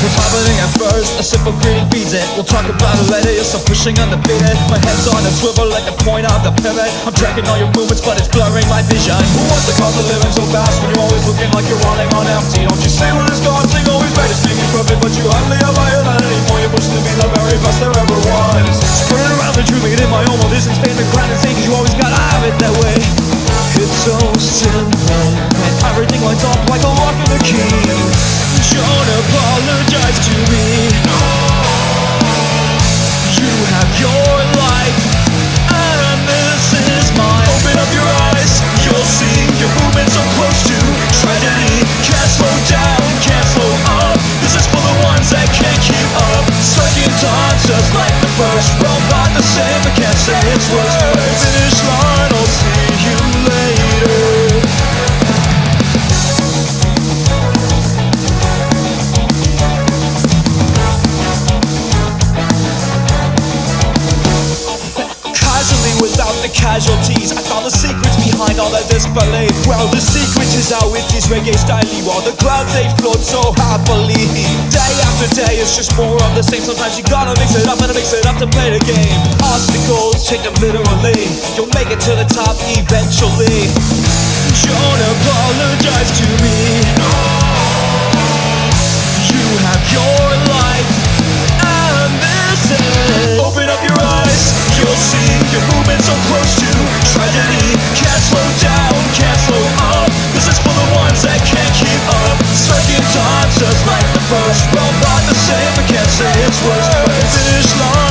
was happening at first, a simple greeting beats it. We'll talk about it later, you'll start pushing undefeated. My head's on a swivel like a point of the pivot. I'm tracking all your movements but it's blurring my vision. What's the cause of living so fast when you're always looking like you're running on empty? Don't you see what it's gone, sing always better, speaking perfect, but you hardly have higher than anymore. You're pushing to be the very best there ever was. Turning around the truth, making it my own, while this is pavement grind and say, cause you always gotta have it that way. It's so simple, and everything lines up like a lock and a key. Don't apologize to me. You have your life, and this is mine. Open up your eyes, you'll see your movement so close to tragedy. Can't slow down, can't slow up. This is for the ones that can't keep up. Second time, just like the first. Well, not the same, but can't say it's worse. Finish line, I'll see you later. Without the casualties, I found the secrets behind all that disbelief. Well, the secret is how it is reggae style, while the clouds they float so happily. Day after day, it's just more of the same. Sometimes you gotta mix it up and mix it up to play the game. Obstacles, take them literally. You'll make it to the top eventually. Don't apologize to me. You have your life, and this is. Open up your eyes, you'll see your movement so close to tragedy. Can't slow down, can't slow up. This is for the ones that can't keep up. Second time, just like the first. Well, not the same, but can't say it's worse. Finish line.